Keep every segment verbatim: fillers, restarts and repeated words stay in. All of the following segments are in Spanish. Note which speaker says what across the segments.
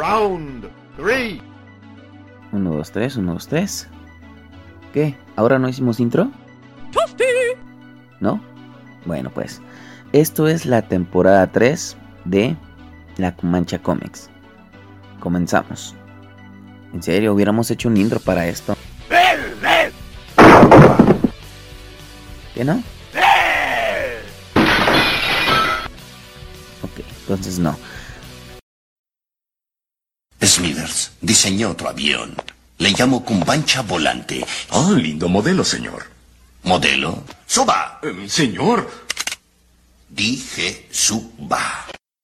Speaker 1: Round three.
Speaker 2: Uno, dos, tres, uno, dos, tres. ¿Qué? ¿Ahora no hicimos intro? ¿No? Bueno, pues esto es la temporada tres de La Cumancha Comics. Comenzamos. ¿En serio? ¿Hubiéramos hecho un intro para esto? ¿Qué no? Ok, entonces no.
Speaker 3: Smithers diseñó otro avión. Le llamo Cumbancha Volante.
Speaker 4: Ah, lindo modelo, señor.
Speaker 3: ¿Modelo? ¡Suba!
Speaker 4: Eh, señor.
Speaker 3: Dije suba.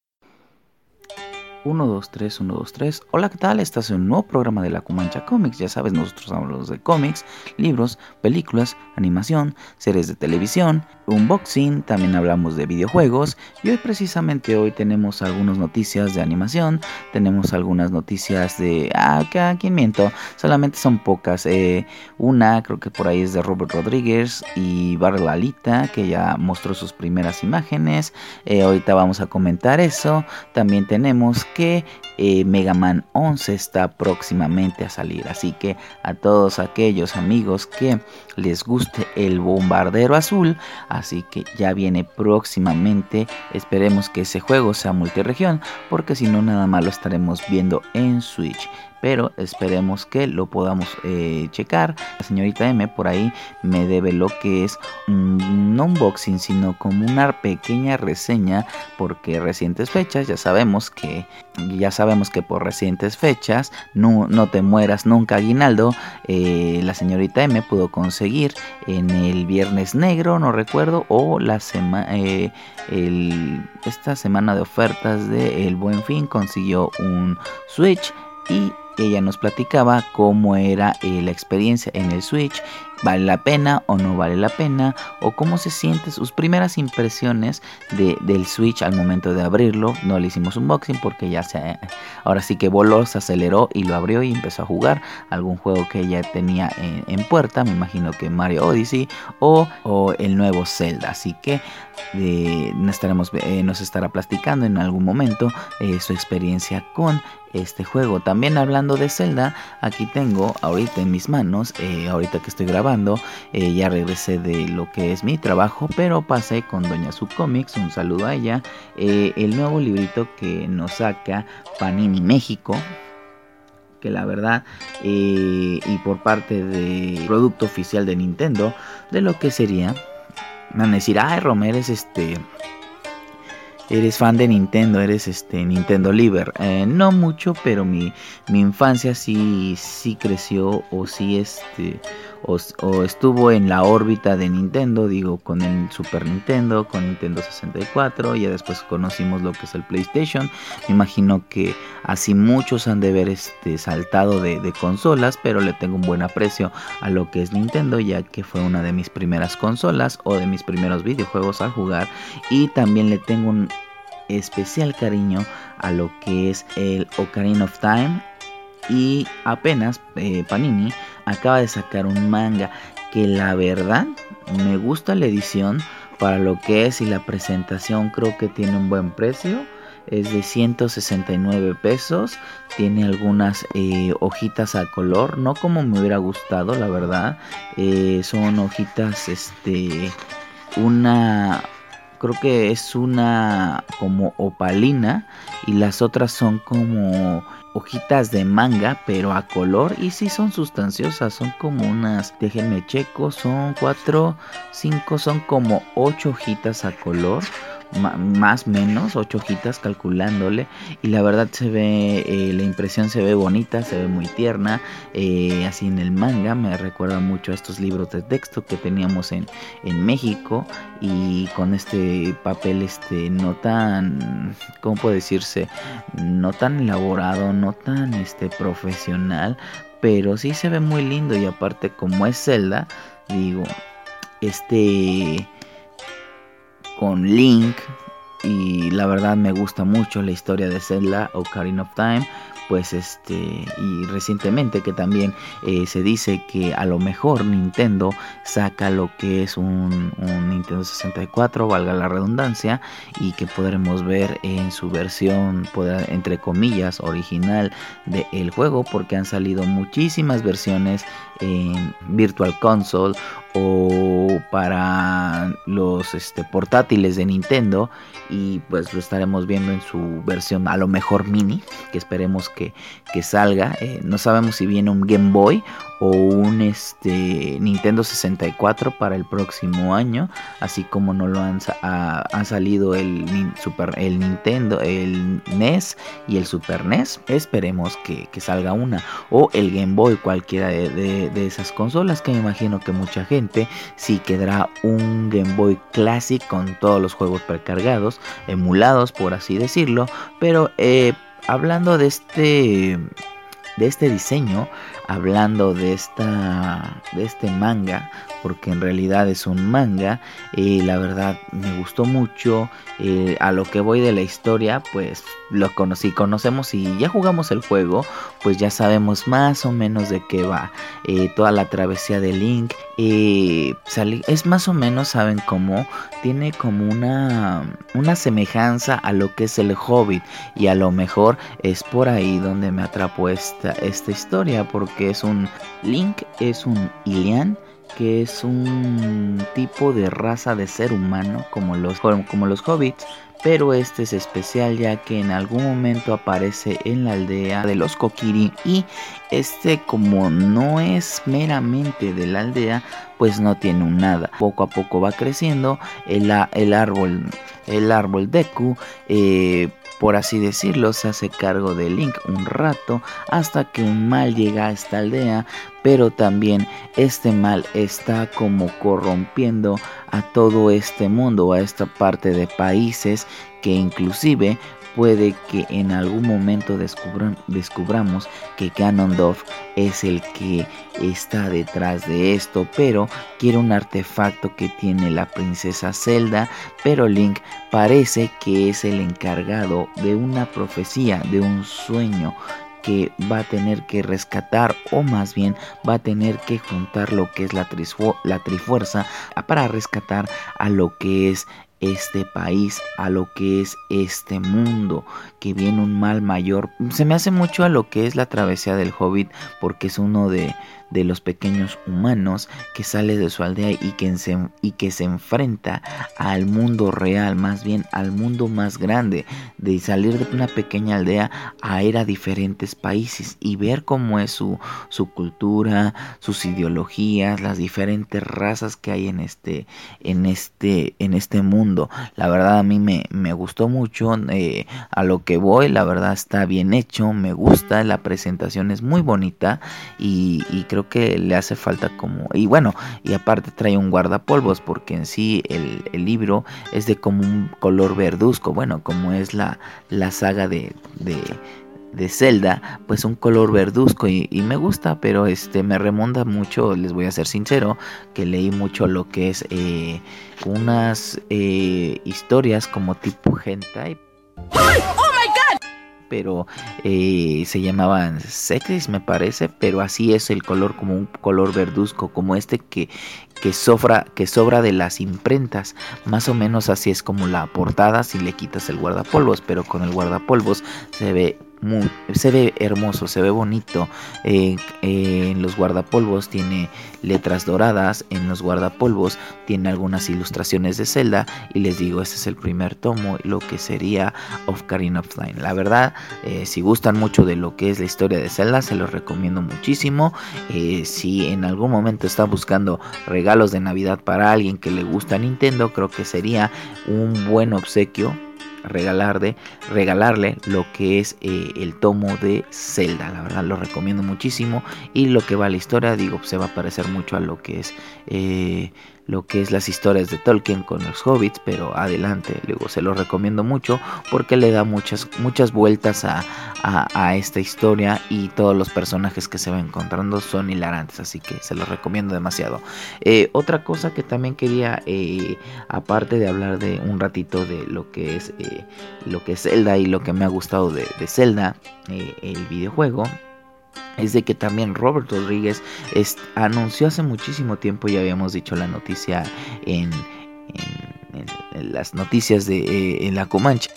Speaker 2: uno, dos, tres, uno, dos, tres. Hola, ¿qué tal? Estás en un nuevo programa de La Cumancha Comics. Ya sabes, nosotros hablamos de cómics, libros, películas, animación, series de televisión, unboxing, también hablamos de videojuegos. Y hoy, precisamente hoy, tenemos algunas noticias de animación, tenemos algunas noticias de... Ah, ¿quién miento? Solamente son pocas. Eh, una, creo que por ahí es de Robert Rodríguez y Barry Lalita, que ya mostró sus primeras imágenes. Eh, ahorita vamos a comentar eso. También tenemos que eh, Mega Man once está próximamente a salir, así que a todos aquellos amigos que les guste el bombardero azul, así que ya viene próximamente. Esperemos que ese juego sea multiregión, porque si no, nada más lo estaremos viendo en Switch, pero esperemos que lo podamos eh, checar. La señorita M por ahí me debe lo que es un, no unboxing, sino como una pequeña reseña, porque recientes fechas, ya sabemos que ya sabemos que por recientes fechas, no, no te mueras nunca, aguinaldo, eh, la señorita M pudo conseguir en el Viernes Negro, no recuerdo, o la semana eh, esta semana de ofertas de El Buen Fin, consiguió un Switch. Y ella nos platicaba cómo era eh, la experiencia en el Switch, vale la pena o no vale la pena, o cómo se siente, sus primeras impresiones de, del Switch al momento de abrirlo. No le hicimos unboxing porque ya se, ahora sí que voló, se aceleró y lo abrió y empezó a jugar algún juego que ella tenía en, en puerta, me imagino que Mario Odyssey o, o el nuevo Zelda, así que eh, nos, estaremos, eh, nos estará platicando en algún momento eh, su experiencia con este juego. También hablando de Zelda, aquí tengo ahorita en mis manos, eh, ahorita que estoy grabando, eh, ya regresé de lo que es mi trabajo, pero pasé con Doña Su Comics, un saludo a ella, eh, el nuevo librito que nos saca Panini México, que la verdad, eh, y por parte de producto oficial de Nintendo, de lo que sería, van a decir, ay Romero, es este... eres fan de Nintendo, eres este Nintendo Liver. Eh, no mucho, pero mi, mi infancia sí, sí creció o sí este o, o estuvo en la órbita de Nintendo, digo, con el Super Nintendo, con Nintendo sesenta y cuatro, y ya después conocimos lo que es el PlayStation. Me imagino que así muchos han de haber este, saltado de, de consolas, pero le tengo un buen aprecio a lo que es Nintendo, ya que fue una de mis primeras consolas o de mis primeros videojuegos al jugar, y también le tengo un especial cariño a lo que es el Ocarina of Time. Y apenas eh, Panini acaba de sacar un manga que la verdad me gusta la edición para lo que es, y la presentación creo que tiene un buen precio. Es de ciento sesenta y nueve pesos. Tiene algunas eh, hojitas a color, no como me hubiera gustado, la verdad. Eh, son hojitas, este, una... creo que es una como opalina, y las otras son como hojitas de manga pero a color, y sí son sustanciosas, son como unas, déjenme checo, son cuatro, cinco, son como ocho hojitas a color, más menos ocho hojitas calculándole, y la verdad se ve, eh, la impresión se ve bonita, se ve muy tierna, eh, así en el manga me recuerda mucho a estos libros de texto que teníamos en, en México, y con este papel este no tan, ¿cómo puede decirse? No tan elaborado, no tan este profesional, pero sí se ve muy lindo, y aparte como es Zelda, digo, este con Link, y la verdad me gusta mucho la historia de Zelda Ocarina of Time, pues este y recientemente que también eh, se dice que a lo mejor Nintendo saca lo que es un, un Nintendo sesenta y cuatro, valga la redundancia, y que podremos ver en su versión, entre comillas, original del juego, porque han salido muchísimas versiones en Virtual Console o para los este, portátiles de Nintendo, y pues lo estaremos viendo en su versión a lo mejor mini, que esperemos que, que salga. Eh, no sabemos si viene un Game Boy o un este, Nintendo sesenta y cuatro para el próximo año, así como no lo han, ha, han salido el, Super, el Nintendo, el N E S y el Super N E S. Esperemos que, que salga una, o el Game Boy, cualquiera de, de, de esas consolas, que me imagino que mucha gente sí quedará un Game Boy Classic con todos los juegos precargados, emulados por así decirlo. Pero eh, hablando de este de este diseño, hablando de esta de este manga, porque en realidad es un manga, y eh, la verdad me gustó mucho. Eh, a lo que voy de la historia, pues lo conocí, conocemos y ya jugamos el juego, pues ya sabemos más o menos de qué va. Eh, toda la travesía de Link eh, sali- es más o menos, saben cómo tiene como una una semejanza a lo que es el Hobbit, y a lo mejor es por ahí donde me atrapó esta esta historia, porque es un Link, es un Ilian, que es un tipo de raza de ser humano como los, como los hobbits, pero este es especial ya que en algún momento aparece en la aldea de los Kokiri, y este, como no es meramente de la aldea, pues no tiene un nada. Poco a poco va creciendo el, el árbol el árbol Deku, eh, por así decirlo, se hace cargo de Link un rato hasta que un mal llega a esta aldea, pero también este mal está como corrompiendo a todo este mundo, a esta parte de países, que inclusive puede que en algún momento descubran, descubramos que Ganondorf es el que está detrás de esto, pero quiere un artefacto que tiene la princesa Zelda, pero Link parece que es el encargado de una profecía, de un sueño que va a tener que rescatar, o más bien va a tener que juntar lo que es la, trisfu- la Trifuerza para rescatar a lo que es este país, a lo que es este mundo, que viene un mal mayor. Se me hace mucho a lo que es la travesía del Hobbit, porque es uno de, de los pequeños humanos que sale de su aldea y que, se, y que se enfrenta al mundo real, más bien al mundo más grande, de salir de una pequeña aldea a ir a diferentes países y ver cómo es su, su cultura, sus ideologías, las diferentes razas que hay en este, en este, en este mundo. La verdad a mí me, me gustó mucho. Eh, a lo que voy, la verdad está bien hecho, me gusta, la presentación es muy bonita, y, y creo que le hace falta como, y bueno, y aparte trae un guardapolvos, porque en sí el, el libro es de como un color verduzco, bueno, como es la, la saga de, de de Zelda, pues un color verduzco, y, y me gusta, pero este me remonta mucho, les voy a ser sincero, que leí mucho lo que es eh, unas eh, historias como tipo hentai, pero eh, se llamaban sexys, me parece, pero así es el color, como un color verduzco, como este que, que, sobra, que sobra de las imprentas, más o menos así es como la portada si le quitas el guardapolvos, pero con el guardapolvos se ve muy, se ve hermoso, se ve bonito. Eh, eh, en los guardapolvos tiene letras doradas, en los guardapolvos tiene algunas ilustraciones de Zelda, y les digo, este es el primer tomo, lo que sería Ocarina of Time. La verdad, eh, si gustan mucho de lo que es la historia de Zelda, se los recomiendo muchísimo. Eh, si en algún momento está buscando regalos de Navidad para alguien que le gusta Nintendo, creo que sería un buen obsequio regalarle, regalarle lo que es eh, el tomo de Zelda. La verdad lo recomiendo muchísimo, y lo que va a la historia, digo, se va a parecer mucho a lo que es eh, lo que es las historias de Tolkien con los hobbits, pero adelante, luego se los recomiendo mucho porque le da muchas muchas vueltas a, a, a esta historia y todos los personajes que se va encontrando son hilarantes, así que se los recomiendo demasiado. Eh, otra cosa que también quería, eh, aparte de hablar de un ratito de lo que es eh, lo que es Zelda y lo que me ha gustado de, de Zelda, eh, el videojuego, es de que también Robert Rodríguez es, anunció hace muchísimo tiempo, ya habíamos dicho la noticia en, en, en, en las noticias de eh, en la Comanche,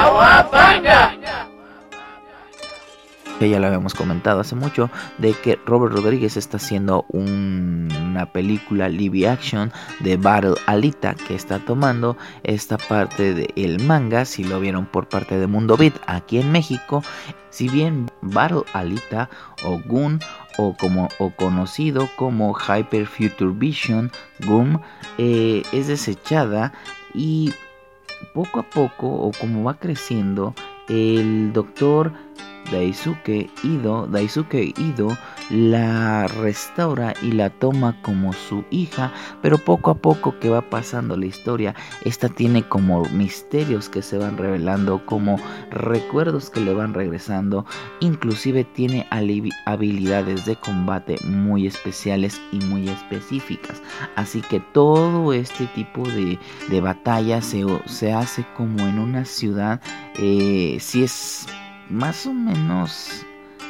Speaker 2: que ya lo habíamos comentado hace mucho, de que Robert Rodríguez está haciendo un, una película live action de Battle Alita, que está tomando esta parte del manga, si lo vieron por parte de Mundo Beat aquí en México. Si bien Battle Alita o Gun, o como o conocido como Hyper Future Vision Gum, eh, es desechada, y poco a poco, o como va creciendo, el doctor Daisuke Ido, Daisuke Ido la restaura y la toma como su hija, pero poco a poco que va pasando la historia, esta tiene como misterios que se van revelando, como recuerdos que le van regresando, inclusive tiene habilidades de combate muy especiales y muy específicas, así que todo este tipo de, de batallas se, se hace como en una ciudad, eh, si es más o menos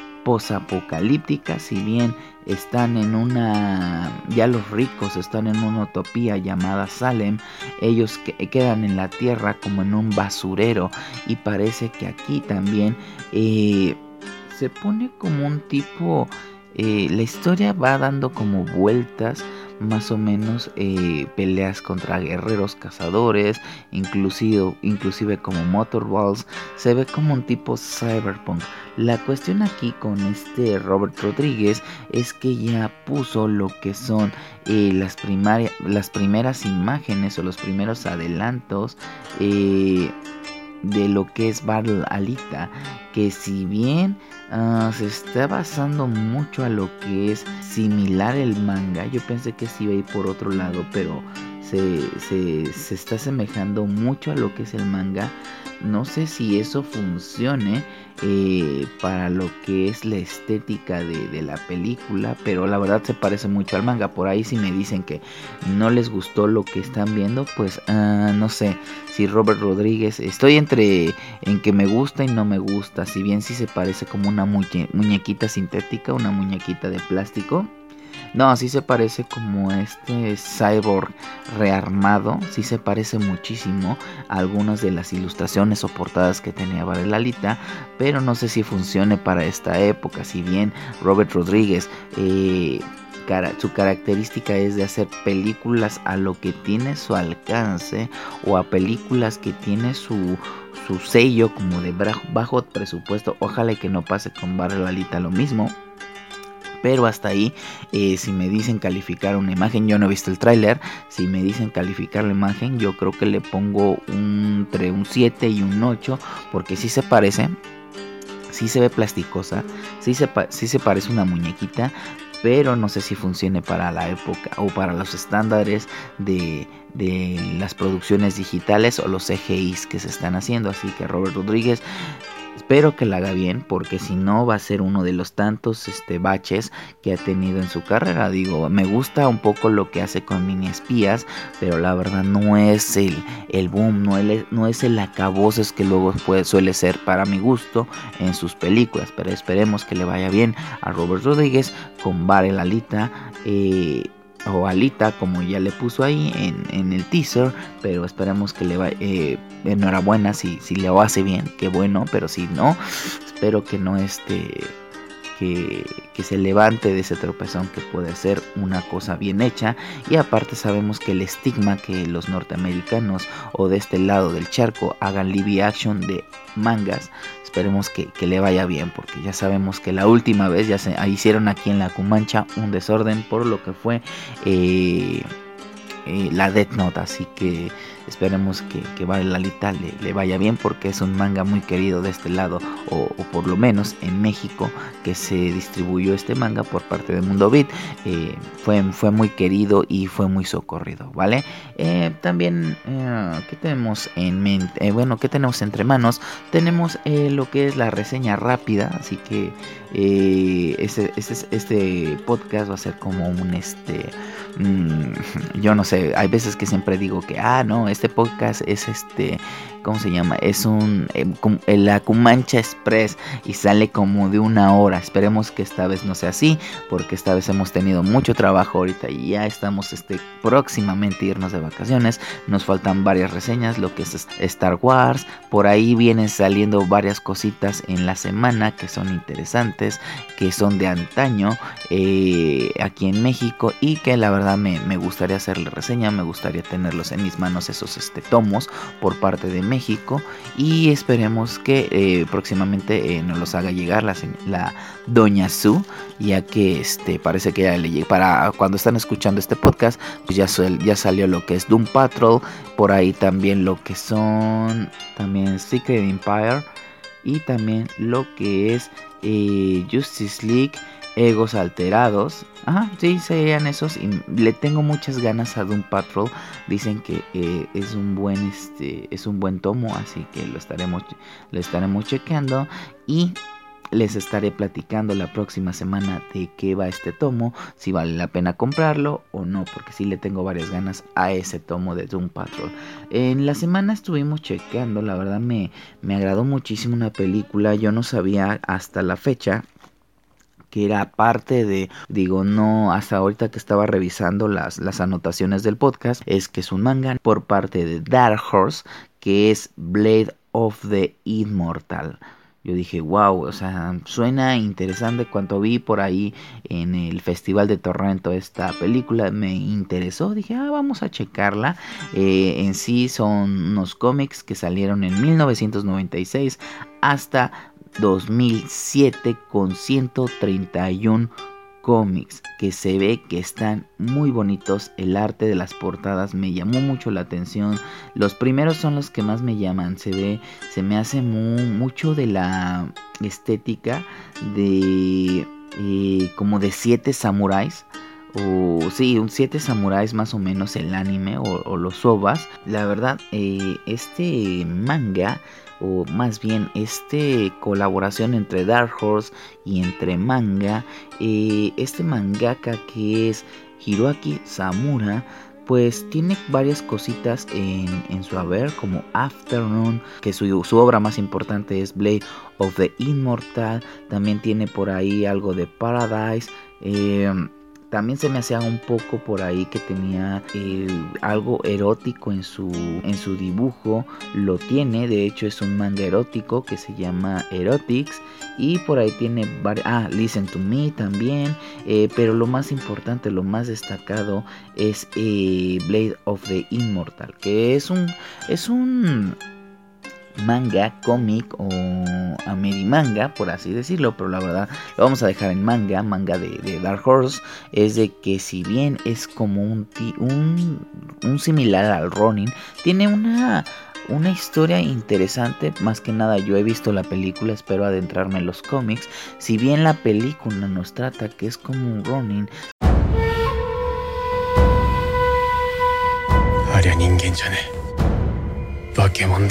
Speaker 2: posapocalíptica, si bien están en una, ya los ricos están en una utopía llamada Salem, ellos que, quedan en la tierra como en un basurero, y parece que aquí también eh, se pone como un tipo, eh, la historia va dando como vueltas, más o menos, eh, peleas contra guerreros cazadores, inclusive, inclusive como motorballs, se ve como un tipo cyberpunk. La cuestión aquí con este Robert Rodríguez es que ya puso lo que son eh, las, primaria, las primeras imágenes o los primeros adelantos eh, de lo que es Battle Alita, que si bien uh, se está basando mucho a lo que es similar el manga, yo pensé que sí iba a ir por otro lado, pero se, se, se está asemejando mucho a lo que es el manga. No sé si eso funcione eh, para lo que es la estética de, de la película, pero la verdad se parece mucho al manga. Por ahí si me dicen que no les gustó lo que están viendo, pues uh, no sé si Robert Rodríguez, estoy entre en que me gusta y no me gusta. Si bien sí se parece como una muñe- muñequita sintética, una muñequita de plástico. No, sí se parece como este cyborg rearmado, sí se parece muchísimo a algunas de las ilustraciones o portadas que tenía Battle Alita, pero no sé si funcione para esta época. Si bien Robert Rodríguez, eh, cara, su característica es de hacer películas a lo que tiene su alcance, o a películas que tiene su, su sello como de bajo presupuesto. Ojalá y que no pase con Battle Alita lo mismo. Pero hasta ahí, eh, si me dicen calificar una imagen, yo no he visto el tráiler, si me dicen calificar la imagen, yo creo que le pongo un, entre un siete y un ocho, porque sí se parece, sí se ve plasticosa, sí se, sí se parece una muñequita, pero no sé si funcione para la época o para los estándares de, de las producciones digitales o los C G Is que se están haciendo. Así que Robert Rodríguez, espero que la haga bien, porque si no va a ser uno de los tantos este, baches que ha tenido en su carrera. Digo, me gusta un poco lo que hace con Mini Espías, pero la verdad no es el, el boom, no, el, no es el acabozos que luego puede, suele ser para mi gusto en sus películas. Pero esperemos que le vaya bien a Robert Rodríguez con Battle Alita, eh, o Alita como ya le puso ahí en, en el teaser, pero esperemos que le vaya, eh, enhorabuena si, si le hace bien, qué bueno, pero si no, espero que no este que, que se levante de ese tropezón, que puede ser una cosa bien hecha. Y aparte sabemos que el estigma que los norteamericanos o de este lado del charco hagan live action de mangas, esperemos que, que le vaya bien, porque ya sabemos que la última vez ya se hicieron aquí en la Cumancha un desorden por lo que fue eh, eh, la Death Note, así que esperemos que, que a Lalita le, le vaya bien, porque es un manga muy querido de este lado, o, o por lo menos en México, que se distribuyó este manga por parte de Mundo Beat. Eh, fue, fue muy querido y fue muy socorrido, ¿vale? Eh, también, eh, ¿qué tenemos en mente? Eh, bueno, ¿qué tenemos entre manos? Tenemos eh, lo que es la reseña rápida, así que eh, este, este, este podcast va a ser como un este... Mmm, yo no sé, hay veces que siempre digo que, ah, no, este podcast es este... ¿Cómo se llama? Es un eh, la Cumancha Express y sale como de una hora. Esperemos que esta vez no sea así, porque esta vez hemos tenido mucho trabajo ahorita y ya estamos este, próximamente a irnos de vacaciones. Nos faltan varias reseñas, lo que es Star Wars. Por ahí vienen saliendo varias cositas en la semana que son interesantes, que son de antaño eh, aquí en México, y que la verdad me, me gustaría hacerle reseña, me gustaría tenerlos en mis manos, esos este, tomos por parte de México, y esperemos que eh, próximamente eh, nos los haga llegar la, la Doña Su, ya que este parece que ya le llega. Para cuando están escuchando este podcast, pues ya, ya salió lo que es Doom Patrol, por ahí también lo que son también Secret Empire, y también lo que es eh, Justice League Egos Alterados. Ajá, sí, serían esos. Y le tengo muchas ganas a Doom Patrol. Dicen que eh, es un buen este es un buen tomo, así que lo estaremos lo estaremos chequeando y les estaré platicando la próxima semana de qué va este tomo, si vale la pena comprarlo o no, porque sí le tengo varias ganas a ese tomo de Doom Patrol. En la semana estuvimos chequeando, la verdad me, me agradó muchísimo una película. Yo no sabía hasta la fecha que era parte de, digo, no, hasta ahorita que estaba revisando las, las anotaciones del podcast, es que es un manga por parte de Dark Horse, que es Blade of the Immortal. Yo dije, wow, o sea, suena interesante. Cuando vi por ahí en el Festival de Torrento esta película, me interesó. Dije, ah, vamos a checarla. Eh, en sí son unos cómics que salieron en mil novecientos noventa y seis hasta dos mil siete, con ciento treinta y uno cómics que se ve que están muy bonitos. El arte de las portadas me llamó mucho la atención. Los primeros son los que más me llaman. Se ve, se me hace muy, mucho de la estética de eh, como de siete samuráis. O sí, un siete samuráis más o menos el anime, o, o los ovas. La verdad, eh, este manga, o más bien este colaboración entre Dark Horse y entre manga, eh, este mangaka que es Hiroaki Samura, pues tiene varias cositas en, en su haber, como Afternoon, que su, su obra más importante es Blade of the Immortal. También tiene por ahí algo de Paradise. eh, También se me hacía un poco por ahí que tenía eh, algo erótico en su, en su dibujo. Lo tiene, de hecho es un manga erótico que se llama Erotics. Y por ahí tiene varias... Ah, Listen to Me también. Eh, pero lo más importante, lo más destacado es eh, Blade of the Immortal, que es un... Es un manga, cómic o amerimanga, por así decirlo, pero la verdad lo vamos a dejar en manga, manga de, de Dark Horse. Es de que si bien es como un, un, un similar al Ronin, tiene una, una historia interesante. Más que nada yo he visto la película, espero adentrarme en los cómics. Si bien la película nos trata que es como un Ronin, Aria ningen jane, bakemon da.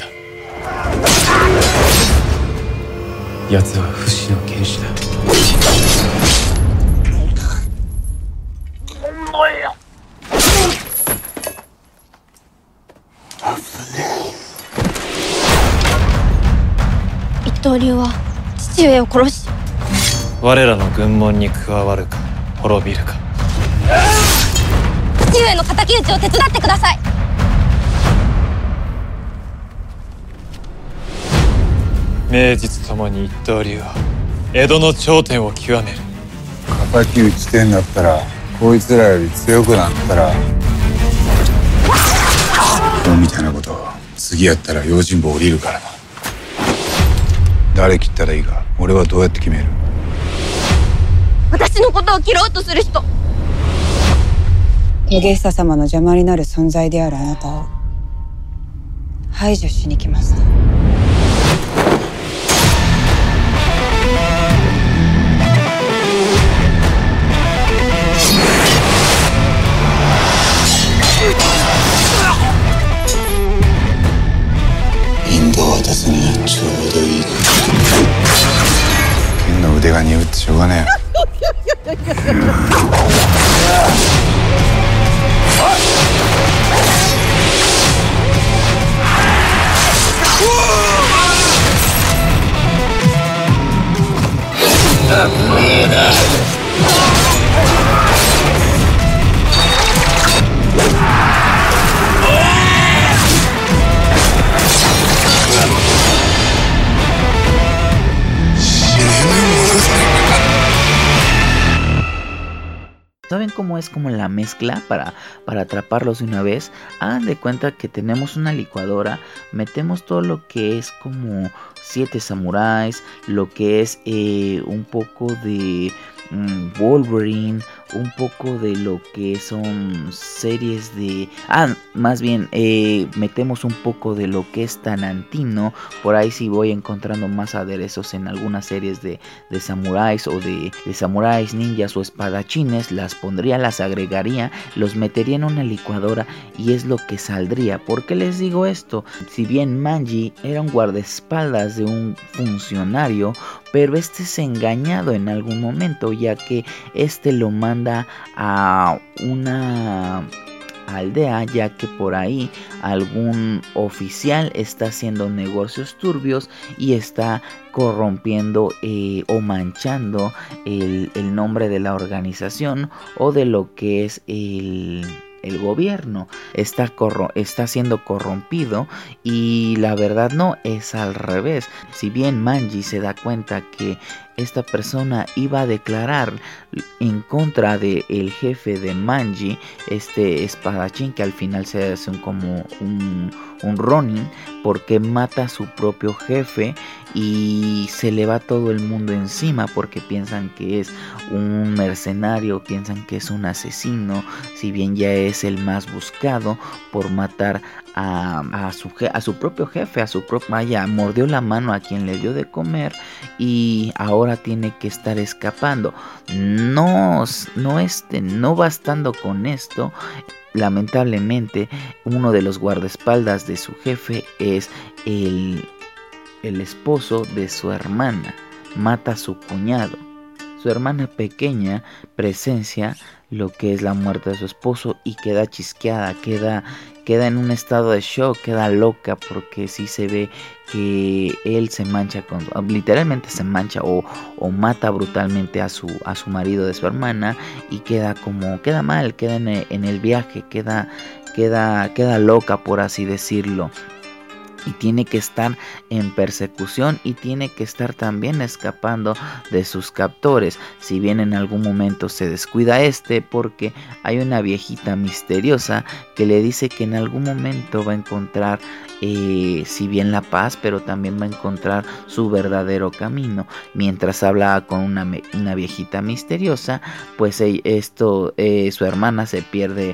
Speaker 2: 奴は不死の剣士だ。
Speaker 1: 一刀流は父上を殺し、
Speaker 5: 我らの軍門に加わるか滅びるか。
Speaker 1: 父上の敵討ちを手伝ってください。
Speaker 5: 名実ともに一刀流は江戸の頂点を極める。
Speaker 6: 敵討ちてんだったらこいつらより強くなったら、今日みたいなこと次やったら用心棒降りるからな。誰切ったらいいか俺はどうやって決める？
Speaker 1: 私のことを切ろうとする人、
Speaker 7: ゲゲッサ様の邪魔になる存在であるあなたを排除しに来ました。
Speaker 6: インドを渡すにはちょうどいい。剣の腕が鈍ってしょうがねえ。
Speaker 2: ¿Saben cómo es como la mezcla para, para atraparlos de una vez? Hagan de cuenta que tenemos una licuadora, metemos todo lo que es como siete samuráis, lo que es eh, un poco de mmm, Wolverine, un poco de lo que son series de... Ah, más bien, eh, metemos un poco de lo que es Tarantino. Por ahí sí voy encontrando más aderezos en algunas series de, de samuráis o de, de samuráis, ninjas o espadachines. Las pondría, las agregaría, los metería en una licuadora y es lo que saldría. ¿Por qué les digo esto? Si bien Manji era un guardaespaldas de un funcionario, pero este es engañado en algún momento, ya que este lo manda a una aldea, ya que por ahí algún oficial está haciendo negocios turbios y está corrompiendo eh, o manchando el, el nombre de la organización o de lo que es el... el gobierno. Está, corro- está siendo corrompido y la verdad no, es al revés. Si bien Manji se da cuenta que esta persona iba a declarar en contra del jefe de Manji, este espadachín que al final se hace un, como un, un Ronin, porque mata a su propio jefe y se le va todo el mundo encima porque piensan que es un mercenario, piensan que es un asesino, si bien ya es el más buscado por matar a, a, su, a su propio jefe, a su propio, vaya, mordió la mano a quien le dio de comer y ahora tiene que estar escapando. No, no, este, no bastando con esto, lamentablemente uno de los guardaespaldas de su jefe es el, el esposo de su hermana. Mata a su cuñado. Su hermana pequeña presencia lo que es la muerte de su esposo y queda chisqueada, queda, queda en un estado de shock, queda loca porque sí se ve que él se mancha, con, literalmente se mancha o, o mata brutalmente a su, a su marido de su hermana y queda como, queda mal, queda en el, en el viaje, queda, queda, queda loca por así decirlo. Y tiene que estar en persecución y tiene que estar también escapando de sus captores. Si bien en algún momento se descuida este porque hay una viejita misteriosa que le dice que en algún momento va a encontrar eh, si bien la paz, pero también va a encontrar su verdadero camino. Mientras habla con una, una viejita misteriosa, pues eh, esto, eh, su hermana se pierde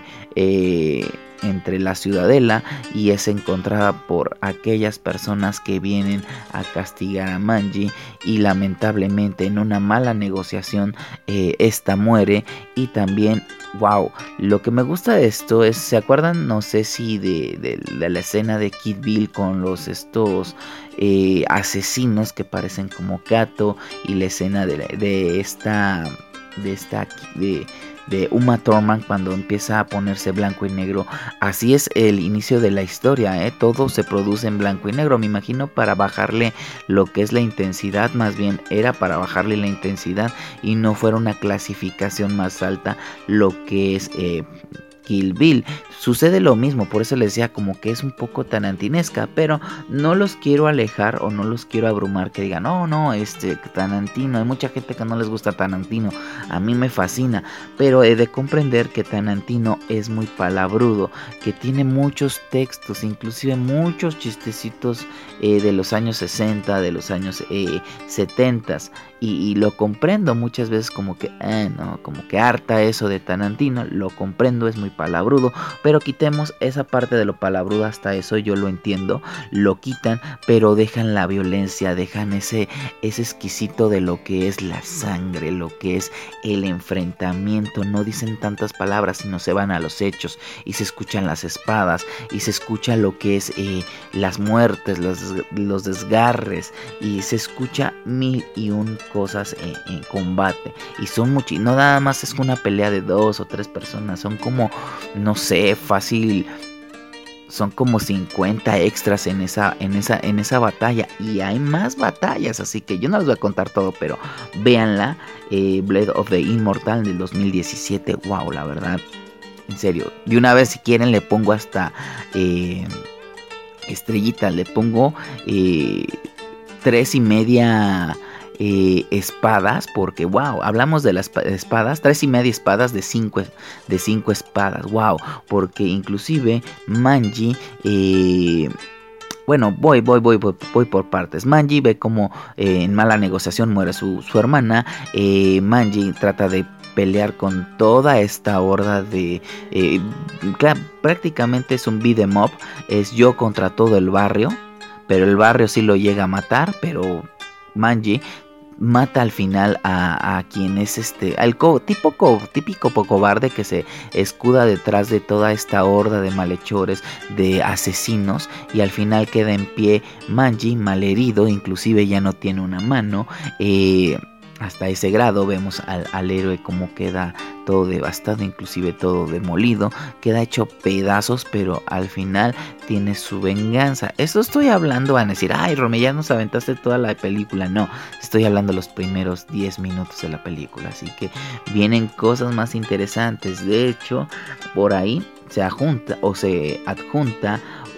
Speaker 2: eh, entre la ciudadela y es encontrada por aquellas personas que vienen a castigar a Manji y lamentablemente en una mala negociación eh, esta muere. Y también, wow, lo que me gusta de esto es, ¿se acuerdan? No sé si de, de, de la escena de Kill Bill con los estos eh, asesinos que parecen como Kato y la escena de, de esta de esta de de Uma Thurman cuando empieza a ponerse blanco y negro. Así es el inicio de la historia, ¿eh? Todo se produce en blanco y negro. Me imagino para bajarle lo que es la intensidad, más bien era para bajarle la intensidad y no fuera una clasificación más alta lo que es eh, Kill Bill. Sucede lo mismo, por eso les decía como que es un poco tarantinesca, pero no los quiero alejar o no los quiero abrumar que digan, no, no, este Tarantino, hay mucha gente que no les gusta Tarantino, a mí me fascina, pero he de comprender que Tarantino es muy palabrudo, que tiene muchos textos, inclusive muchos chistecitos eh, de los años sesenta, de los años eh, setenta, y, y lo comprendo muchas veces como que, eh, no, como que harta eso de Tarantino, lo comprendo, es muy palabrudo, pero quitemos esa parte de lo palabrudo, hasta eso yo lo entiendo, lo quitan, pero dejan la violencia, dejan ese, ese exquisito de lo que es la sangre, lo que es el enfrentamiento. No dicen tantas palabras, sino se van a los hechos y se escuchan las espadas y se escucha lo que es eh, las muertes, los, los desgarres, y se escucha mil y un cosas en, en combate. Y son muchos, no nada más es una pelea de dos o tres personas, son como, no sé, fácil, son como cincuenta extras en esa, en esa, en esa batalla, y hay más batallas, así que yo no les voy a contar todo, pero véanla, eh, Blade of the Immortal del dos mil diecisiete, wow, la verdad, en serio, de una vez si quieren le pongo hasta eh, estrellitas, le pongo eh, tres y media Eh, espadas, porque wow, hablamos de las espadas, tres y media espadas de cinco, de cinco espadas, wow, porque inclusive Manji, eh, bueno, voy, voy, voy, voy, voy por partes. Manji ve como eh, en mala negociación muere su, su hermana, eh, Manji trata de pelear con toda esta horda de eh, claro, prácticamente es un beat 'em up, es yo contra todo el barrio, pero el barrio sí lo llega a matar, pero Manji mata al final a, a quien es este, al co, tipo co, típico cobarde que se escuda detrás de toda esta horda de malhechores, de asesinos, y al final queda en pie Manji malherido, inclusive ya no tiene una mano, eh, hasta ese grado vemos al, al héroe como queda todo devastado, inclusive todo demolido, queda hecho pedazos, pero al final tiene su venganza. Esto estoy hablando, van a decir, ay Rome, ya nos aventaste toda la película. No, estoy hablando de los primeros diez minutos de la película, así que vienen cosas más interesantes. De hecho, por ahí se adjunta o se adjunta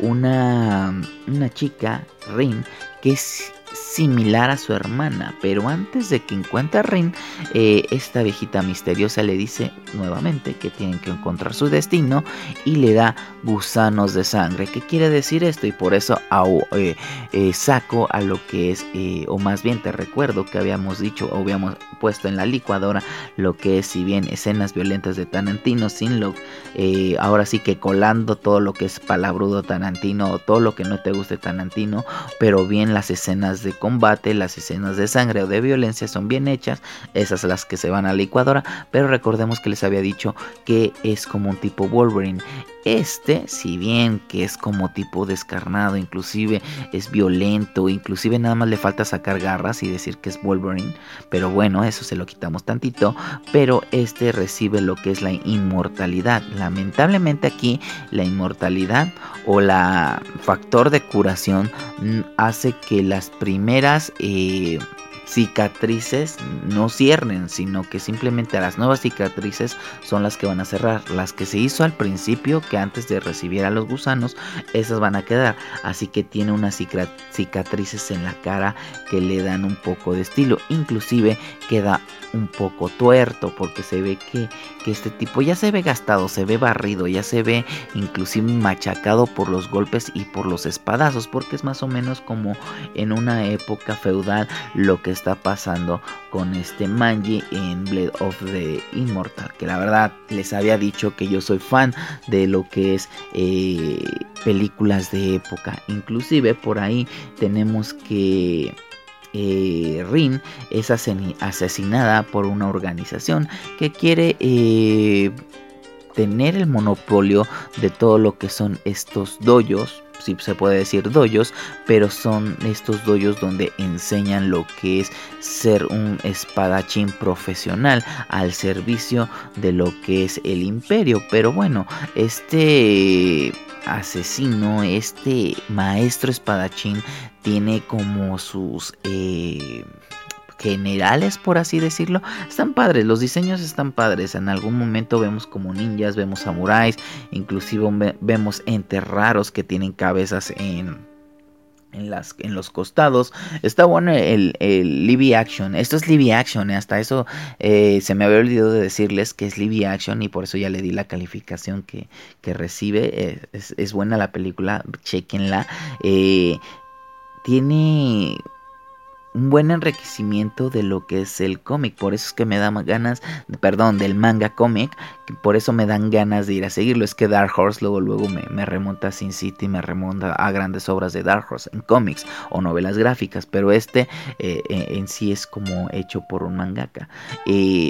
Speaker 2: una, una chica, Rin, que es similar a su hermana, pero antes de que encuentre a Rin, eh, esta viejita misteriosa le dice nuevamente que tienen que encontrar su destino y le da gusanos de sangre. ¿Qué quiere decir esto? Y por eso au, eh, eh, saco a lo que es, eh, o más bien te recuerdo que habíamos dicho o habíamos puesto en la licuadora lo que es, si bien escenas violentas de Tarantino, sin lo, eh, ahora sí que colando todo lo que es palabrudo Tarantino o todo lo que no te guste Tarantino, pero bien las escenas de combate, las escenas de sangre o de violencia son bien hechas, esas las que se van a la licuadora, pero recordemos que les había dicho que es como un tipo Wolverine. Este, si bien que es como tipo descarnado, inclusive es violento, inclusive nada más le falta sacar garras y decir que es Wolverine, pero bueno, eso se lo quitamos tantito, pero este recibe lo que es la inmortalidad. Lamentablemente aquí la inmortalidad o la factor de curación hace que las primeras eh, cicatrices no cierren, sino que simplemente las nuevas cicatrices son las que van a cerrar. Las que se hizo al principio, que antes de recibir a los gusanos, esas van a quedar, así que tiene unas cicatrices en la cara que le dan un poco de estilo, inclusive queda un poco tuerto porque se ve que, que este tipo ya se ve gastado, se ve barrido, ya se ve inclusive machacado por los golpes y por los espadazos, porque es más o menos como en una época feudal lo que está pasando con este Manji en Blade of the Immortal, que la verdad les había dicho que yo soy fan de lo que es eh, películas de época. Inclusive por ahí tenemos que Eh, Rin es asesinada por una organización que quiere eh, tener el monopolio de todo lo que son estos dojos, si se puede decir dojos, pero son estos dojos donde enseñan lo que es ser un espadachín profesional al servicio de lo que es el imperio. Pero bueno, este asesino, este maestro espadachín tiene como sus eh, generales, por así decirlo. Están padres, los diseños están padres. En algún momento vemos como ninjas, vemos samuráis, inclusive ve, vemos entes raros que tienen cabezas en En, las, en los costados. Está bueno el, el live action. Esto es live action, ¿eh? Hasta eso eh, se me había olvidado de decirles que es live action y por eso ya le di la calificación que, que recibe. Eh, es, es buena la película, chequenla. Eh, tiene un buen enriquecimiento de lo que es el cómic. Por eso es que me dan ganas, perdón, del manga cómic, por eso me dan ganas de ir a seguirlo. Es que Dark Horse luego luego me, me remonta a Sin City, me remonta a grandes obras de Dark Horse en cómics o novelas gráficas, pero este eh, en sí es como hecho por un mangaka. Eh,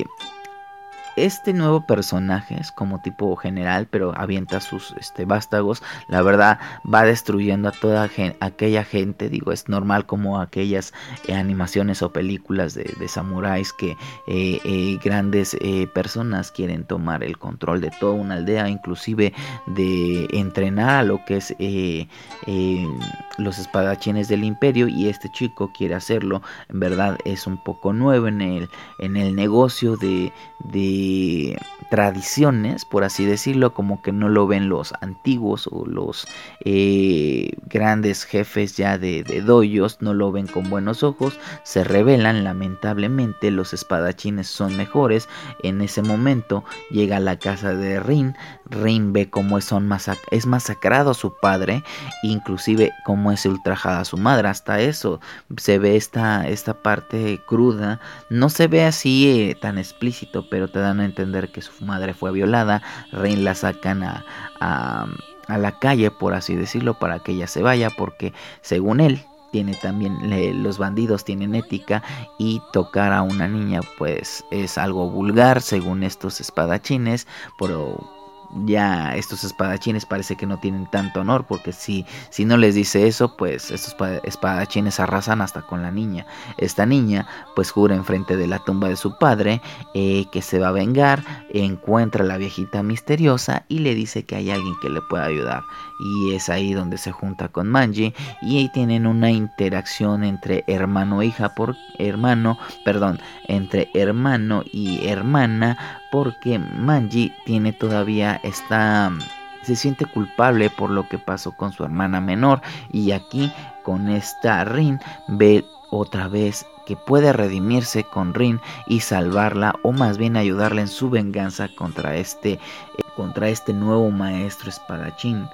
Speaker 2: Este nuevo personaje es como tipo general, pero avienta sus este, vástagos. La verdad, va destruyendo a toda gen- aquella gente. Digo, es normal como aquellas eh, animaciones o películas de, de samuráis que eh, eh, grandes eh, personas quieren tomar el control de toda una aldea, inclusive de entrenar a lo que es eh, eh, los espadachines del imperio. Y este chico quiere hacerlo. En verdad es un poco nuevo en el, en el negocio de... de tradiciones, por así decirlo, como que no lo ven los antiguos o los eh, grandes jefes ya de, de dojos, no lo ven con buenos ojos, se rebelan. Lamentablemente los espadachines son mejores. En ese momento llega a la casa de Rin. Rin ve cómo es, son masac- es masacrado su padre, inclusive cómo es ultrajada su madre. Hasta eso se ve esta, esta parte cruda, no se ve así eh, tan explícito, pero te dan a entender que su madre fue violada. Rin la sacan a, a, a la calle, por así decirlo, para que ella se vaya, porque según él tiene también, le, los bandidos tienen ética, y tocar a una niña pues es algo vulgar según estos espadachines. Pero ya estos espadachines parece que no tienen tanto honor, porque si, si no les dice eso, pues estos espadachines arrasan hasta con la niña. Esta niña pues jura enfrente de la tumba de su padre eh, que se va a vengar. Encuentra a la viejita misteriosa y le dice que hay alguien que le pueda ayudar, y es ahí donde se junta con Manji, y ahí tienen una interacción entre hermano e hija, por hermano, perdón, entre hermano y hermana, porque Manji tiene todavía esta, se siente culpable por lo que pasó con su hermana menor, y aquí con esta Rin ve otra vez que puede redimirse con Rin y salvarla, o más bien ayudarla en su venganza contra este, eh, contra este nuevo maestro espadachín.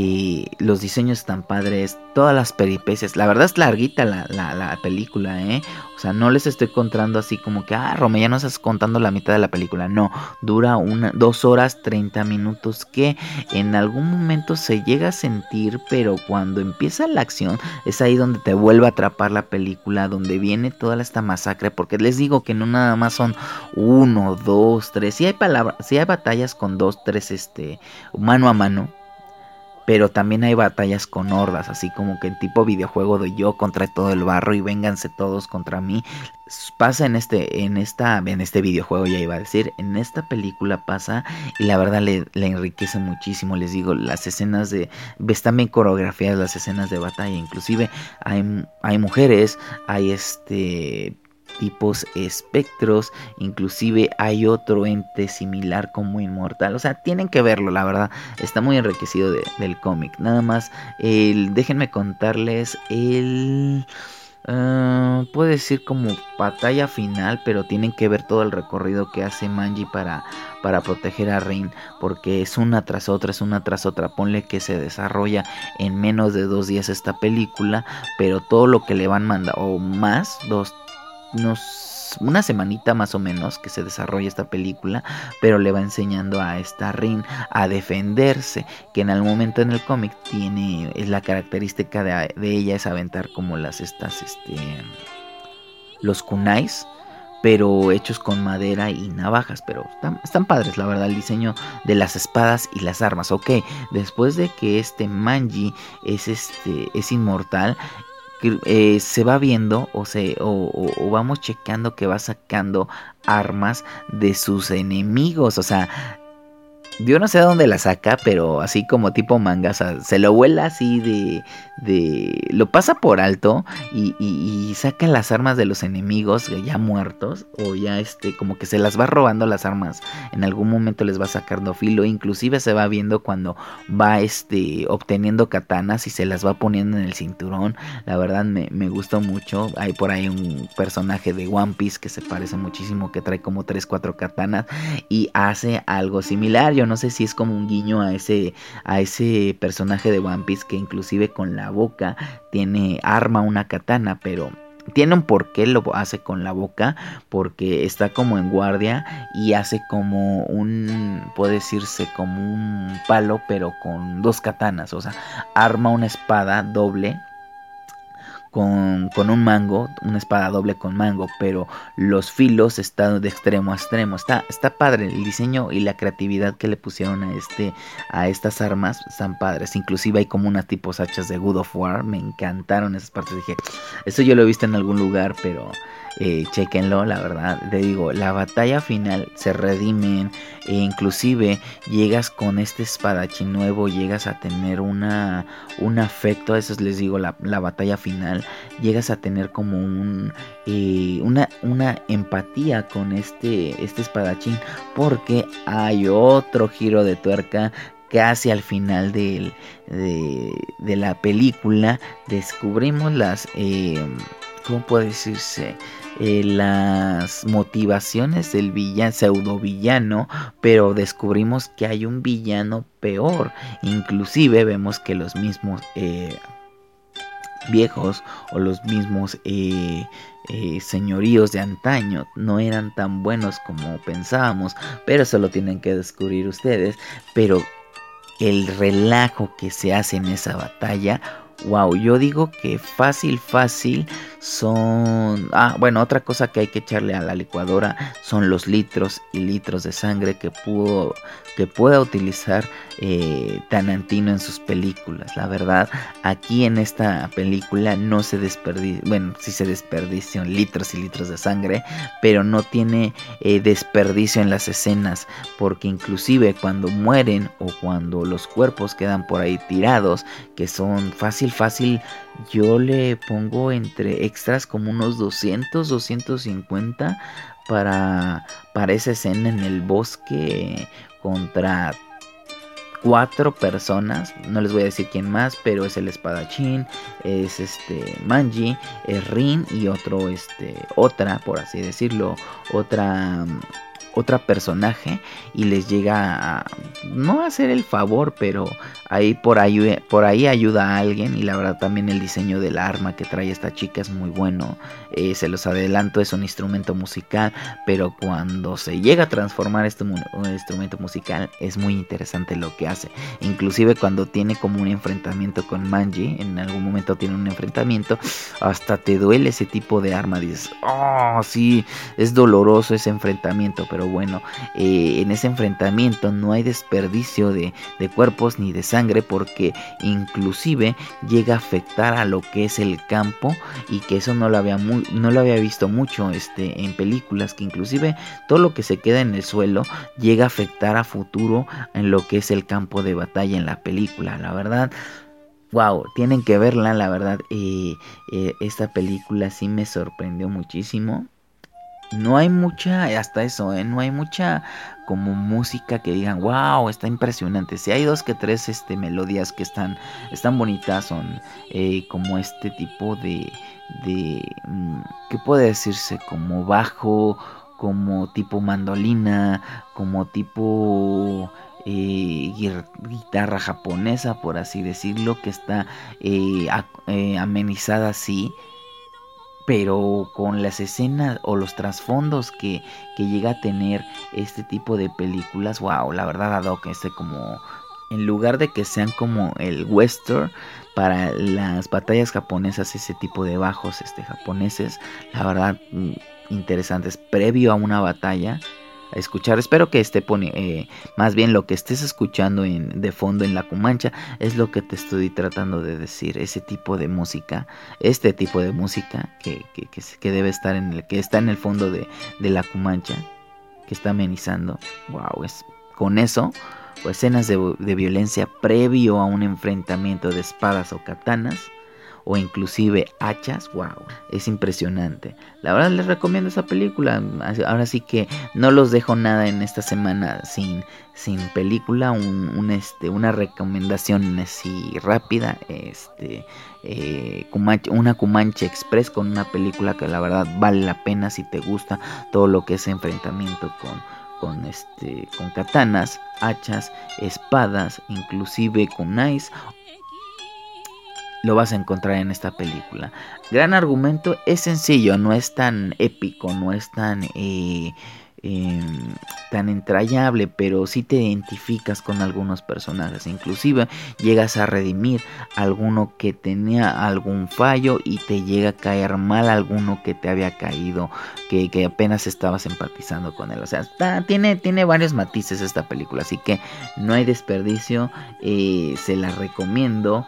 Speaker 2: Y los diseños están padres, todas las peripecias. La verdad es larguita la, la, la película, ¿eh? O sea, no les estoy contando así como que, ah, Rome, ya no estás contando la mitad de la película. No, dura una, dos horas treinta minutos, que en algún momento se llega a sentir, pero cuando empieza la acción es ahí donde te vuelve a atrapar la película, donde viene toda esta masacre, porque les digo que no nada más son uno, dos, tres. Sí hay palabras, sí hay batallas con dos, tres, este, mano a mano. Pero también hay batallas con hordas, así como que en tipo videojuego de yo contra todo el barro y vénganse todos contra mí. Pasa en este, en esta, en este videojuego, ya iba a decir, en esta película pasa, y la verdad le, le enriquece muchísimo. Les digo, las escenas de, ves también coreografías, las escenas de batalla, inclusive hay, hay mujeres, hay este... tipos espectros, inclusive hay otro ente similar como inmortal. O sea, tienen que verlo, la verdad está muy enriquecido de, del cómic. Nada más, el, déjenme contarles el... Uh, puedo decir como batalla final, pero tienen que ver todo el recorrido que hace Manji para, para proteger a Rin, porque es una tras otra, es una tras otra. Ponle que se desarrolla en menos de dos días esta película, pero todo lo que le van mandando, o más, dos unos, una semanita más o menos que se desarrolla esta película, pero le va enseñando a esta Rin a defenderse, que en el momento en el cómic tiene, es la característica de, de ella es aventar como las estas, este, los kunais, pero hechos con madera y navajas. Pero están, están padres, la verdad, el diseño de las espadas y las armas. Ok, después de que este Manji es, este, es inmortal, Eh, se va viendo o, se, o, o, o vamos checando que va sacando armas de sus enemigos. O sea, yo no sé de dónde la saca, pero así como tipo manga, o sea, se lo vuela así de, de lo pasa por alto y, y, y saca las armas de los enemigos ya muertos, o ya este, como que se las va robando las armas. En algún momento les va sacando filo, inclusive se va viendo cuando va este, obteniendo katanas y se las va poniendo en el cinturón. La verdad me, me gustó mucho. Hay por ahí un personaje de One Piece que se parece muchísimo, que trae como tres, cuatro katanas y hace algo similar. Yo no sé si es como un guiño a ese, a ese personaje de One Piece, que inclusive con la boca tiene arma una katana, pero Tiene un porqué, lo hace con la boca, porque está como en guardia y hace como un, puede decirse como un palo, pero con dos katanas, o sea, arma una espada doble con, con un mango, una espada doble con mango, pero los filos están de extremo a extremo. Está, está padre el diseño y la creatividad que le pusieron a este, a estas armas, están padres. Inclusive hay como unas tipos hachas de God of War, me encantaron esas partes. Dije, eso yo lo he visto en algún lugar, pero eh, chequenlo, la verdad. Te digo, la batalla final se redimen, e inclusive llegas con este espadachín nuevo, llegas a tener una, un afecto, a eso les digo, la, la batalla final, llegas a tener como un, eh, una, una empatía con este, este espadachín, porque hay otro giro de tuerca. Casi al final de, de, de la película descubrimos las, eh, ¿cómo puede decirse? Eh, las motivaciones del villano, pseudo villano, pero descubrimos que hay un villano peor. Inclusive vemos que los mismos eh, viejos o los mismos eh, eh, señoríos de antaño no eran tan buenos como pensábamos, pero eso lo tienen que descubrir ustedes. Pero el relajo que se hace en esa batalla, wow, yo digo que fácil, fácil son... Ah, bueno, otra cosa que hay que echarle a la licuadora son los litros y litros de sangre que pudo, que pueda utilizar eh, Tarantino en sus películas. La verdad, aquí en esta película no se desperdicia, bueno, sí se desperdician litros y litros de sangre, pero no tiene eh, desperdicio en las escenas, porque inclusive cuando mueren o cuando los cuerpos quedan por ahí tirados, que son fácil, fácil, yo le pongo entre extras como unos doscientos, doscientos cincuenta para, para esa escena en el bosque contra cuatro personas. No les voy a decir quién más, pero es el espadachín, es este Manji, es Rin y otro, este, otra, por así decirlo, otra... otra personaje, y les llega a no hacer el favor, pero ahí por ahí por ahí ayuda a alguien. Y la verdad también el diseño del arma que trae esta chica es muy bueno. Eh, se los adelanto, es un instrumento musical, pero cuando se llega a transformar este mu- un instrumento musical es muy interesante lo que hace. Inclusive cuando tiene como un enfrentamiento con Manji, en algún momento tiene un enfrentamiento, hasta te duele ese tipo de arma, dices, oh sí, es doloroso ese enfrentamiento, pero bueno, eh, en ese enfrentamiento no hay desperdicio de, de cuerpos ni de sangre, porque inclusive llega a afectar a lo que es el campo, y que eso no lo había muy, no lo había visto mucho este, en películas, que inclusive todo lo que se queda en el suelo llega a afectar a futuro en lo que es el campo de batalla en la película. La verdad, wow, tienen que verla, la verdad, eh, eh, esta película sí me sorprendió muchísimo. No hay mucha, hasta eso, ¿eh? No hay mucha como música que digan, wow, está impresionante. Si hay dos que tres este, melodías que están, están bonitas, son eh, como este tipo de, de, ¿qué puede decirse? Como bajo, como tipo mandolina, como tipo... Eh, guitarra japonesa, por así decirlo, que está eh, a, eh, amenizada así, pero con las escenas o los trasfondos que, que llega a tener este tipo de películas, wow, la verdad ha dado que esté como, en lugar de que sean como el western para las batallas japonesas, ese tipo de bajos este, japoneses, la verdad interesantes, previo a una batalla. A escuchar, espero que esté pone, eh, más bien lo que estés escuchando en, de fondo en La Cumancha es lo que te estoy tratando de decir, ese tipo de música, este tipo de música que, que, que, que debe estar en el, que está en el fondo de, de La Cumancha, que está amenizando. Wow, es con eso, o escenas de, de violencia previo a un enfrentamiento de espadas o katanas, o inclusive hachas, wow, es impresionante. La verdad les recomiendo esa película. Ahora sí que no los dejo nada en esta semana sin, sin película, un, un este, una recomendación así rápida, este, eh, Kumancha, una Kumancha Express con una película que la verdad vale la pena si te gusta todo lo que es enfrentamiento con con este con katanas, hachas, espadas, inclusive kunais. lo vas a encontrar en esta película. Gran argumento, es sencillo, no es tan épico, no es tan eh, eh, tan entrañable, pero sí te identificas con algunos personajes, inclusive llegas a redimir a alguno que tenía algún fallo y te llega a caer mal a alguno que te había caído, que, que apenas estabas empatizando con él. O sea, está, tiene, tiene varios matices esta película, así que no hay desperdicio, eh, se la recomiendo.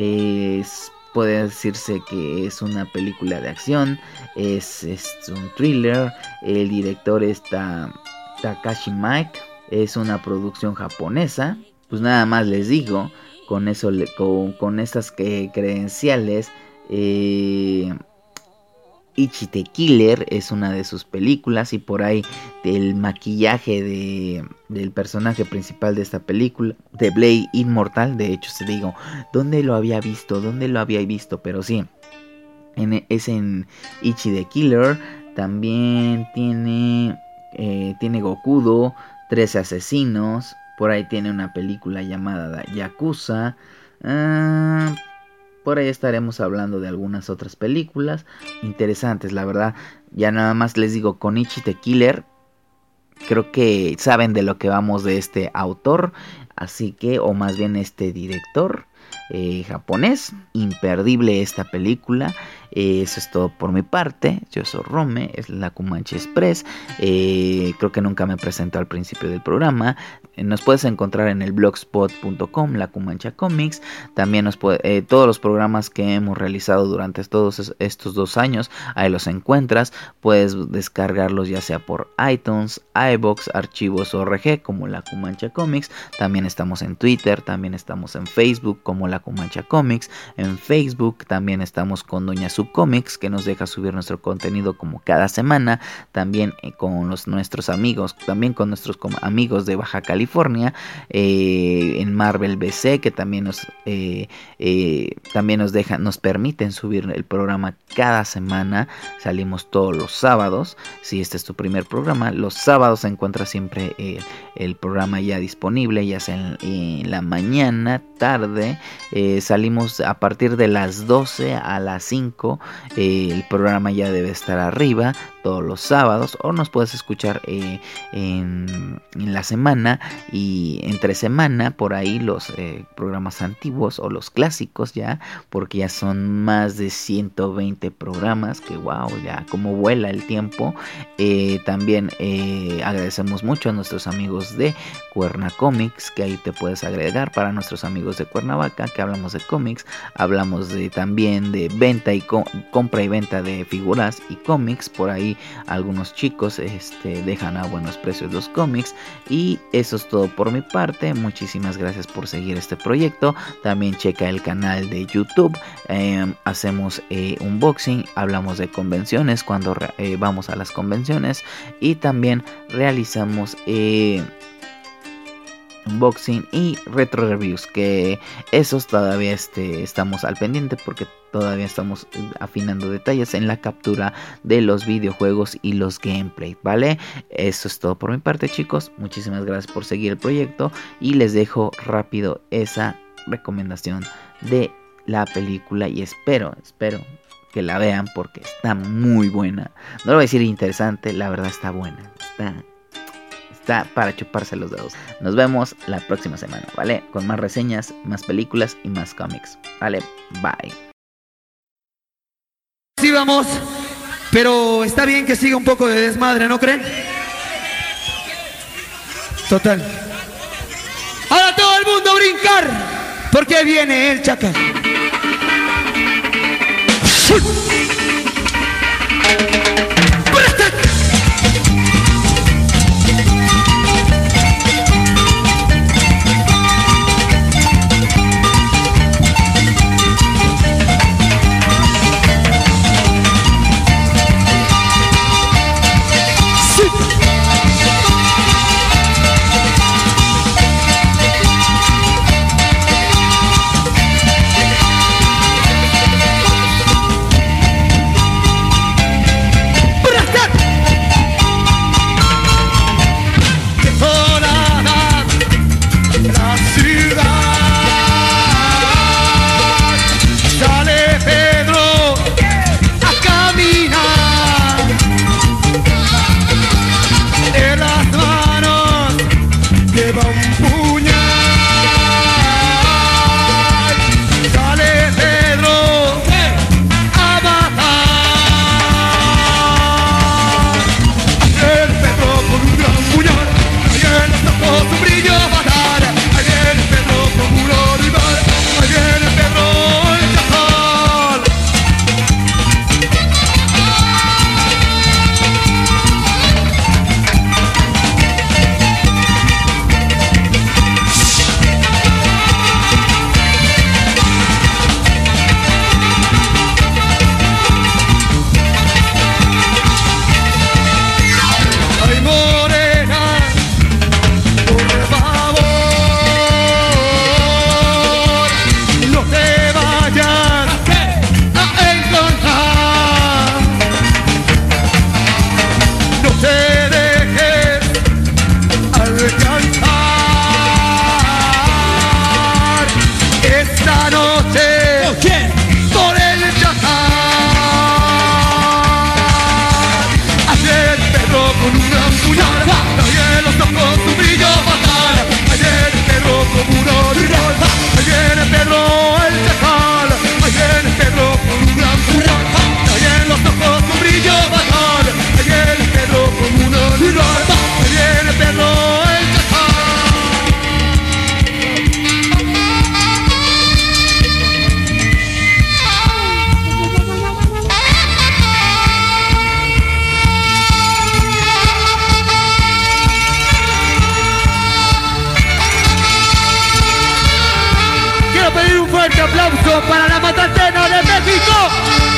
Speaker 2: Es, puede decirse que es una película de acción, es, es un thriller. El director está Takashi Miike, es una producción japonesa. Pues nada más les digo, con eso, con, con estas que, credenciales, eh, Ichi the Killer es una de sus películas, y por ahí el maquillaje de, del personaje principal de esta película, de Blade Immortal. De hecho, se digo, ¿dónde lo había visto? ¿Dónde lo había visto? Pero sí, en, es en Ichi the Killer. También tiene, eh, tiene Gokudo, trece asesinos. Por ahí tiene una película llamada Yakuza. Ah... Por ahí estaremos hablando de algunas otras películas interesantes, la verdad. Ya nada más les digo, con Ichi the Killer, creo que saben de lo que vamos de este autor. Así que, o más bien este director eh, japonés. Imperdible esta película. Eh, eso es todo por mi parte. Yo soy Rome, es la Comanche Express. Eh, creo que nunca me presento al principio del programa. Eh, nos puedes encontrar en el blogspot punto com, La Comancha Comics. También nos puede, eh, todos los programas que hemos realizado durante todos estos dos años, ahí los encuentras. Puedes descargarlos ya sea por iTunes, iVoox, archivos O R G como La Comancha Comics. También estamos en Twitter, también estamos en Facebook como La Comancha Comics. En Facebook también estamos con Doña Su Comics, que nos deja subir nuestro contenido como cada semana. También eh, con los, nuestros amigos, también con nuestros com- amigos de Baja California, eh, en Marvel B C, que también nos eh, eh, también nos dejan, nos permiten subir el programa cada semana. Salimos todos los sábados. Si este es tu primer programa, los sábados se encuentra siempre eh, el programa ya disponible, ya sea en, en la mañana, tarde. Eh, salimos a partir de las doce a las cinco. Eh, el programa ya debe estar arriba todos los sábados, o nos puedes escuchar eh, en, en la semana y entre semana por ahí los eh, programas antiguos o los clásicos, ya porque ya son más de ciento veinte programas, que wow, ya como vuela el tiempo. Eh, también eh, agradecemos mucho a nuestros amigos de Cuerna Comics, que ahí te puedes agregar. Para nuestros amigos de Cuernavaca, que hablamos de cómics, hablamos de también de venta y co- compra y venta de figuras y cómics. Por ahí algunos chicos este, dejan a buenos precios los cómics. Y eso es todo por mi parte. Muchísimas gracias por seguir este proyecto. También checa el canal de YouTube. Eh, hacemos eh, unboxing, hablamos de convenciones cuando eh, vamos a las convenciones, y también realizamos eh, unboxing y retro reviews, que esos todavía este, estamos al pendiente, porque todavía estamos afinando detalles en la captura de los videojuegos y los gameplay, ¿vale? Eso es todo por mi parte, chicos. Muchísimas gracias por seguir el proyecto, y les dejo rápido esa recomendación de la película, y espero, espero que la vean, porque está muy buena. No lo voy a decir interesante, la verdad está buena, está... Está para chuparse los dedos. Nos vemos la próxima semana, ¿vale? Con más reseñas, más películas y más cómics. ¿Vale? Bye.
Speaker 8: Sí, vamos. Pero está bien que siga un poco de desmadre, ¿no creen? Total. Ahora todo el mundo a brincar, porque viene el chacal. esta noche por el chacal. Ayer perro con una puñalada, ayer los ojos su brillo fatal. Ayer perro con una puñalada, ayer perro el chacal. Ayer perro con una puñalada, ayer los ojos su brillo fatal. Ayer perro con una puñalada, ayer perro el chacal. Quiero pedir un fuerte aplauso para la Matatena de México.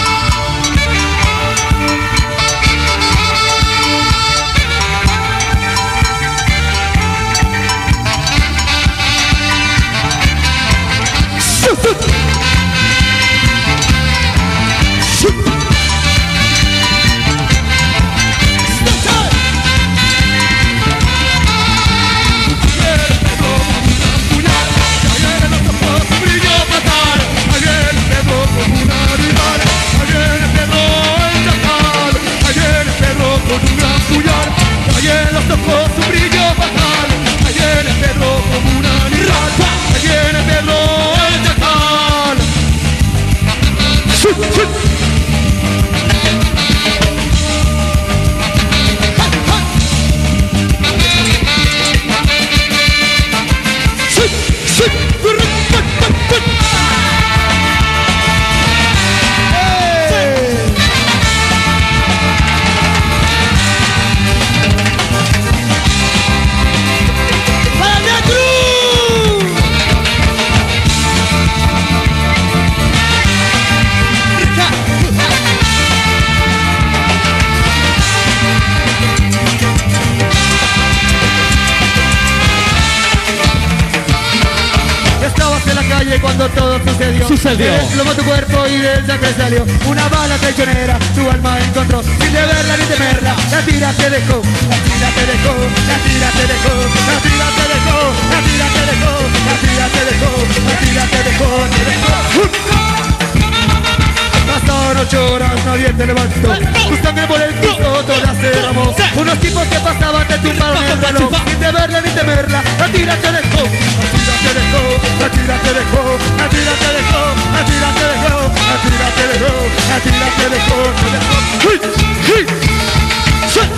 Speaker 8: Ayer los tocó su brillo fatal. Ayer el perro como un animal. Ayer el perro el chacal. ¡Shut, shut! ¡Shut, shut! Cuando todo sucedió,
Speaker 9: Sucedió.
Speaker 8: Explomó tu cuerpo y del sangre salió una bala traicionera. Tu alma encontró sin deberla ni temerla. La tira te dejó, la tira te dejó, la tira te dejó, la tira te dejó, la tira te dejó, la tira te dejó, la tira te dejó, te dejó. Pasaron ocho horas, nadie te levantó. Tu sangre por el piso toda se derramó. Unos tipos que pasaban te tumbaron el reloj sin deberla ni temerla. La tira te dejó, la tira te dejó, la tira te dejó, la tira te dejó, la tira te dejó, la tira te dejó, la tira te dejó, te dejó. ¡Hey! ¡Hey! ¡Sí!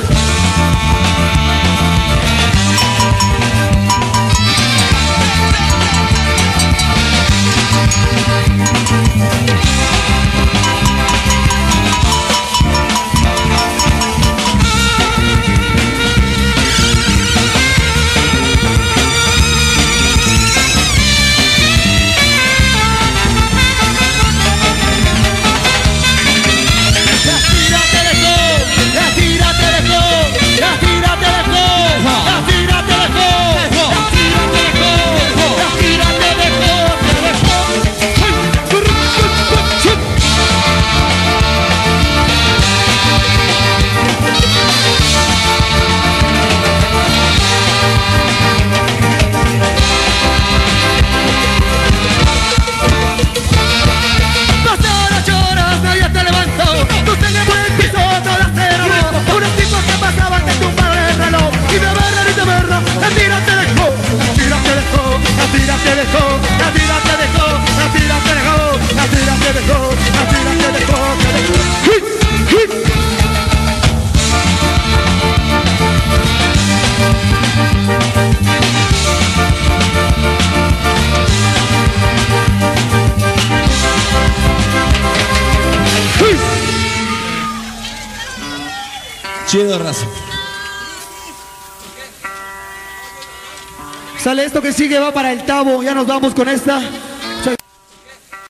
Speaker 9: Chido, raza.
Speaker 8: Sale esto que sigue, va para el Tabo. Ya nos vamos con esta.